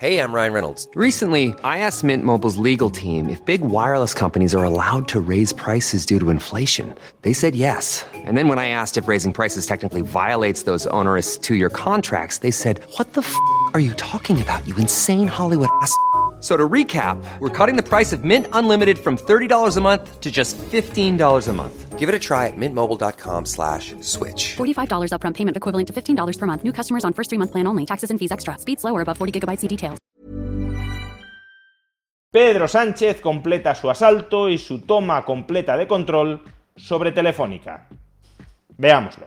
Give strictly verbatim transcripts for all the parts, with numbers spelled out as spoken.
Hey, I'm Ryan Reynolds. Recently, I asked Mint Mobile's legal team if big wireless companies are allowed to raise prices due to inflation. They said yes. And then when I asked if raising prices technically violates those onerous two-year contracts, they said, "What the f*** are you talking about, you insane Hollywood ass?" So to recap, we're cutting the price of Mint Unlimited from thirty dollars a month to just fifteen dollars a month. Give it a try at mintmobile.com slash switch. forty-five dollars upfront payment equivalent to fifteen dollars per month. New customers on first three-month plan only. Taxes and fees extra. Speed slower above forty gigabytes. See details. Pedro Sánchez completa su asalto y su toma completa de control sobre Telefónica. Veámoslo.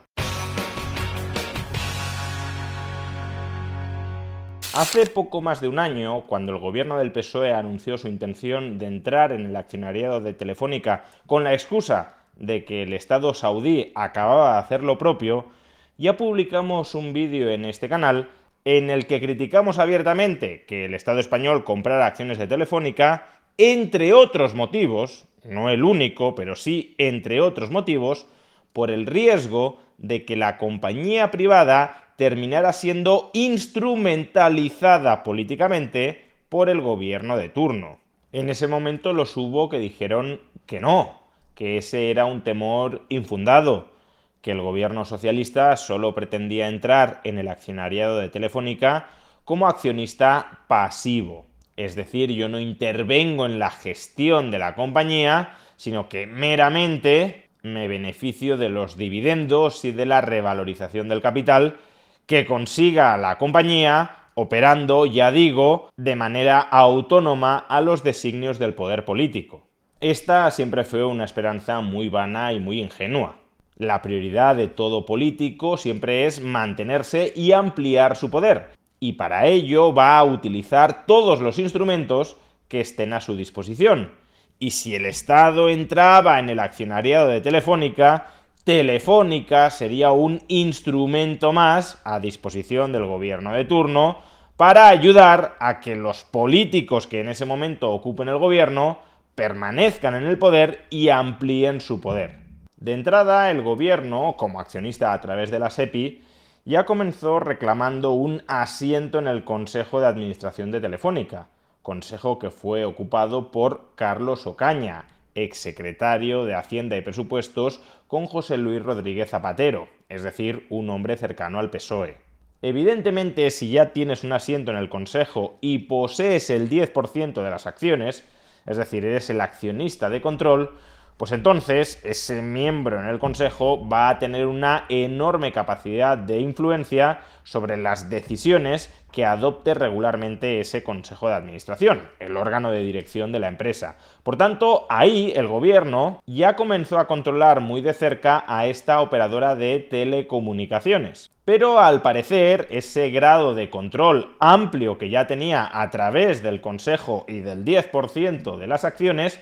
Hace poco más de un año, cuando el gobierno del P S O E anunció su intención de entrar en el accionariado de Telefónica con la excusa de que el Estado saudí acababa de hacer lo propio, ya publicamos un vídeo en este canal en el que criticamos abiertamente que el Estado español comprara acciones de Telefónica, entre otros motivos, no el único, pero sí entre otros motivos, por el riesgo de que la compañía privada terminara siendo instrumentalizada políticamente por el gobierno de turno. En ese momento los hubo que dijeron que no, que ese era un temor infundado, que el gobierno socialista solo pretendía entrar en el accionariado de Telefónica como accionista pasivo. Es decir, yo no intervengo en la gestión de la compañía, sino que meramente me beneficio de los dividendos y de la revalorización del capital que consiga la compañía operando, ya digo, de manera autónoma a los designios del poder político. Esta siempre fue una esperanza muy vana y muy ingenua. La prioridad de todo político siempre es mantenerse y ampliar su poder, y para ello va a utilizar todos los instrumentos que estén a su disposición. Y si el Estado entraba en el accionariado de Telefónica, Telefónica sería un instrumento más a disposición del gobierno de turno para ayudar a que los políticos que en ese momento ocupen el gobierno permanezcan en el poder y amplíen su poder. De entrada, el gobierno, como accionista a través de la SEPI, ya comenzó reclamando un asiento en el Consejo de Administración de Telefónica, consejo que fue ocupado por Carlos Ocaña, exsecretario de Hacienda y Presupuestos con José Luis Rodríguez Zapatero, es decir, un hombre cercano al P S O E. Evidentemente, si ya tienes un asiento en el Consejo y posees el diez por ciento de las acciones, es decir, eres el accionista de control, pues entonces ese miembro en el Consejo va a tener una enorme capacidad de influencia sobre las decisiones que adopte regularmente ese Consejo de Administración, el órgano de dirección de la empresa. Por tanto, ahí el gobierno ya comenzó a controlar muy de cerca a esta operadora de telecomunicaciones. Pero al parecer ese grado de control amplio que ya tenía a través del Consejo y del diez por ciento de las acciones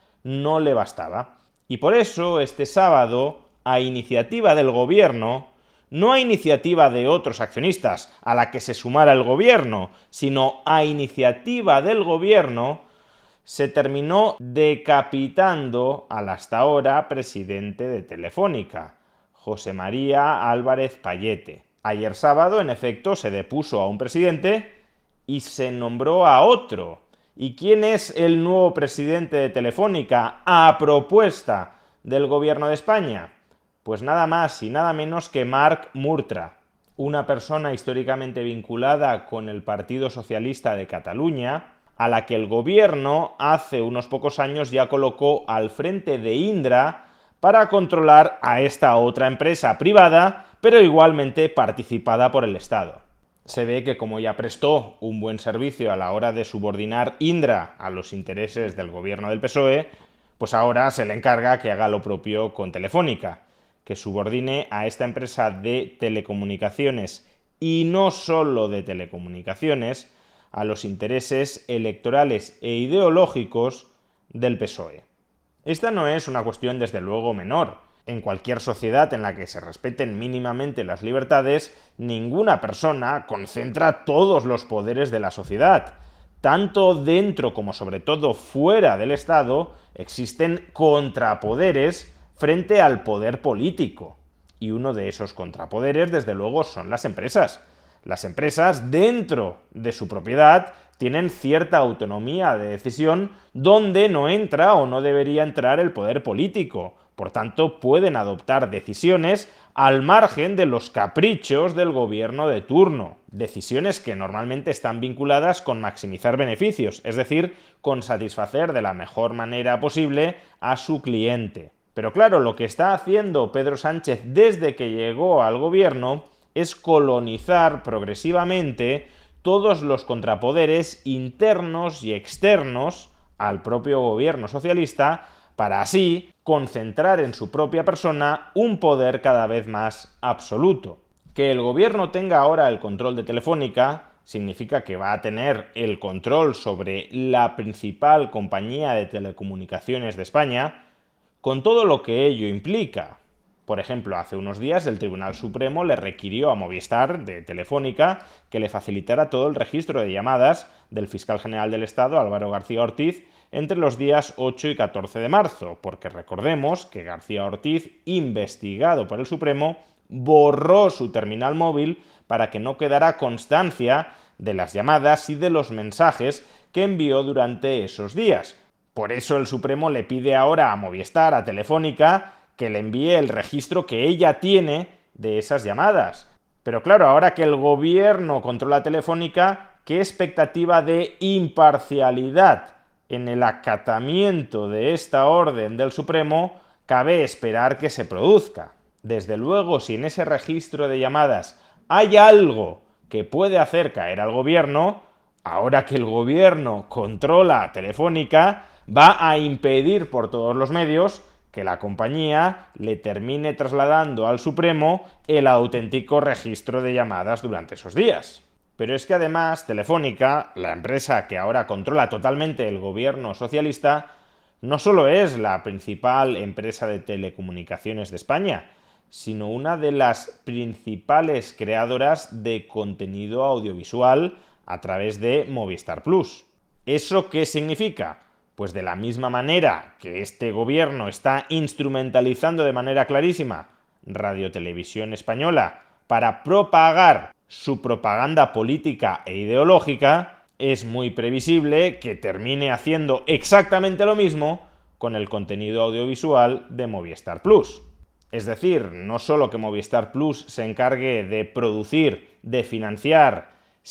no le bastaba. Y por eso este sábado, a iniciativa del gobierno, no a iniciativa de otros accionistas a la que se sumara el gobierno, sino a iniciativa del gobierno, se terminó decapitando al hasta ahora presidente de Telefónica, José María Álvarez Pallete. Ayer sábado, en efecto, se depuso a un presidente y se nombró a otro. ¿Y quién es el nuevo presidente de Telefónica a propuesta del gobierno de España? Pues nada más y nada menos que Marc Murtra, una persona históricamente vinculada con el Partido Socialista de Cataluña, a la que el gobierno hace unos pocos años ya colocó al frente de Indra para controlar a esta otra empresa privada, pero igualmente participada por el Estado. Se ve que como ya prestó un buen servicio a la hora de subordinar Indra a los intereses del gobierno del P S O E, pues ahora se le encarga que haga lo propio con Telefónica, que subordine a esta empresa de telecomunicaciones y no solo de telecomunicaciones a los intereses electorales e ideológicos del P S O E. Esta no es una cuestión desde luego menor. En cualquier sociedad en la que se respeten mínimamente las libertades, ninguna persona concentra todos los poderes de la sociedad. Tanto dentro como sobre todo fuera del Estado existen contrapoderes frente al poder político. Y uno de esos contrapoderes, desde luego, son las empresas. Las empresas, dentro de su propiedad, tienen cierta autonomía de decisión donde no entra o no debería entrar el poder político. Por tanto, pueden adoptar decisiones al margen de los caprichos del gobierno de turno. Decisiones que normalmente están vinculadas con maximizar beneficios, es decir, con satisfacer de la mejor manera posible a su cliente. Pero claro, lo que está haciendo Pedro Sánchez desde que llegó al gobierno es colonizar progresivamente todos los contrapoderes internos y externos al propio gobierno socialista para así concentrar en su propia persona un poder cada vez más absoluto. Que el gobierno tenga ahora el control de Telefónica significa que va a tener el control sobre la principal compañía de telecomunicaciones de España, con todo lo que ello implica. Por ejemplo, hace unos días el Tribunal Supremo le requirió a Movistar, de Telefónica, que le facilitara todo el registro de llamadas del fiscal general del Estado, Álvaro García Ortiz, entre los días ocho y catorce de marzo, porque recordemos que García Ortiz, investigado por el Supremo, borró su terminal móvil para que no quedara constancia de las llamadas y de los mensajes que envió durante esos días. Por eso el Supremo le pide ahora a Movistar, a Telefónica, que le envíe el registro que ella tiene de esas llamadas. Pero claro, ahora que el gobierno controla Telefónica, ¿qué expectativa de imparcialidad en el acatamiento de esta orden del Supremo cabe esperar que se produzca? Desde luego, si en ese registro de llamadas hay algo que puede hacer caer al gobierno, ahora que el gobierno controla Telefónica, va a impedir por todos los medios que la compañía le termine trasladando al Supremo el auténtico registro de llamadas durante esos días. Pero es que además Telefónica, la empresa que ahora controla totalmente el gobierno socialista, no solo es la principal empresa de telecomunicaciones de España, sino una de las principales creadoras de contenido audiovisual a través de Movistar Plus. ¿Eso qué significa? Pues de la misma manera que este gobierno está instrumentalizando de manera clarísima Radio Televisión Española para propagar su propaganda política e ideológica, es muy previsible que termine haciendo exactamente lo mismo con el contenido audiovisual de Movistar Plus. Es decir, no solo que Movistar Plus se encargue de producir, de financiar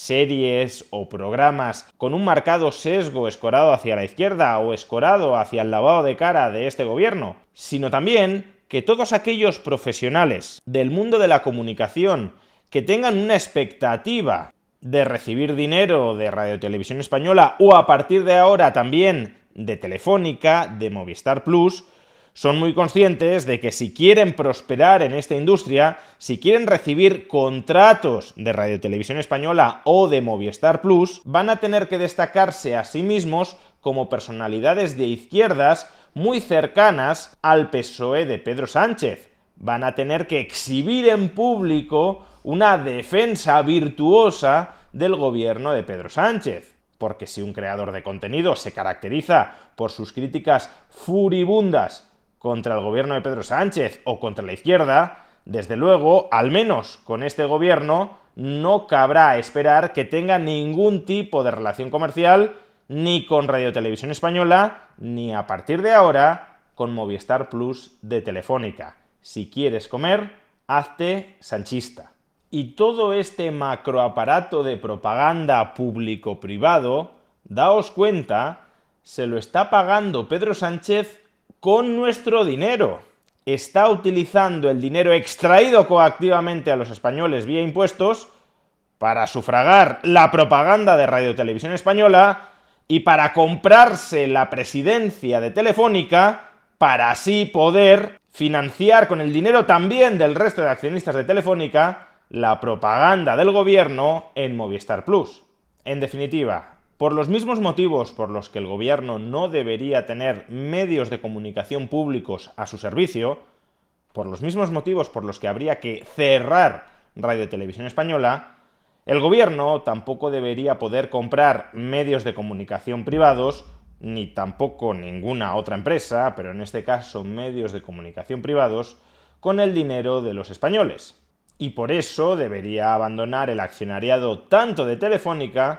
series o programas con un marcado sesgo escorado hacia la izquierda o escorado hacia el lavado de cara de este gobierno, sino también que todos aquellos profesionales del mundo de la comunicación que tengan una expectativa de recibir dinero de Radio Televisión Española o a partir de ahora también de Telefónica, de Movistar Plus, son muy conscientes de que si quieren prosperar en esta industria, si quieren recibir contratos de Radio Televisión Española o de Movistar Plus, van a tener que destacarse a sí mismos como personalidades de izquierdas muy cercanas al P S O E de Pedro Sánchez. Van a tener que exhibir en público una defensa virtuosa del gobierno de Pedro Sánchez. Porque si un creador de contenido se caracteriza por sus críticas furibundas contra el gobierno de Pedro Sánchez o contra la izquierda, desde luego, al menos con este gobierno, no cabrá esperar que tenga ningún tipo de relación comercial ni con Radio Televisión Española, ni a partir de ahora con Movistar Plus de Telefónica. Si quieres comer, hazte sanchista. Y todo este macroaparato de propaganda público-privado, daos cuenta, se lo está pagando Pedro Sánchez con nuestro dinero. Está utilizando el dinero extraído coactivamente a los españoles vía impuestos para sufragar la propaganda de Radio Televisión Española y para comprarse la presidencia de Telefónica para así poder financiar con el dinero también del resto de accionistas de Telefónica la propaganda del gobierno en Movistar Plus. En definitiva, por los mismos motivos por los que el gobierno no debería tener medios de comunicación públicos a su servicio, por los mismos motivos por los que habría que cerrar Radio Televisión Española, el gobierno tampoco debería poder comprar medios de comunicación privados, ni tampoco ninguna otra empresa, pero en este caso medios de comunicación privados, con el dinero de los españoles. Y por eso debería abandonar el accionariado tanto de Telefónica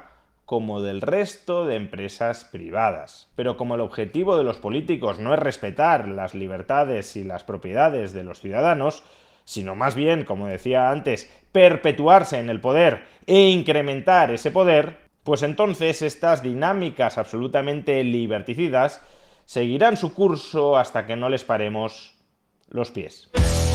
como del resto de empresas privadas. Pero como el objetivo de los políticos no es respetar las libertades y las propiedades de los ciudadanos, sino más bien, como decía antes, perpetuarse en el poder e incrementar ese poder, pues entonces estas dinámicas absolutamente liberticidas seguirán su curso hasta que no les paremos los pies.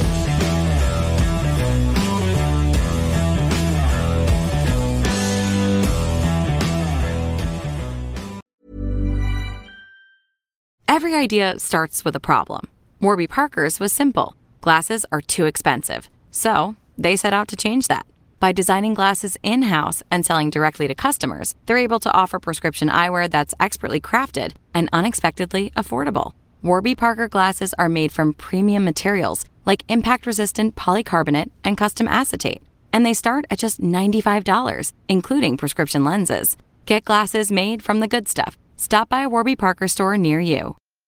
Every idea starts with a problem. Warby Parker's was simple. Glasses are too expensive. So, they set out to change that. By designing glasses in-house and selling directly to customers, they're able to offer prescription eyewear that's expertly crafted and unexpectedly affordable. Warby Parker glasses are made from premium materials like impact-resistant polycarbonate and custom acetate. And they start at just ninety-five dollars, including prescription lenses. Get glasses made from the good stuff. Stop by a Warby Parker store near you.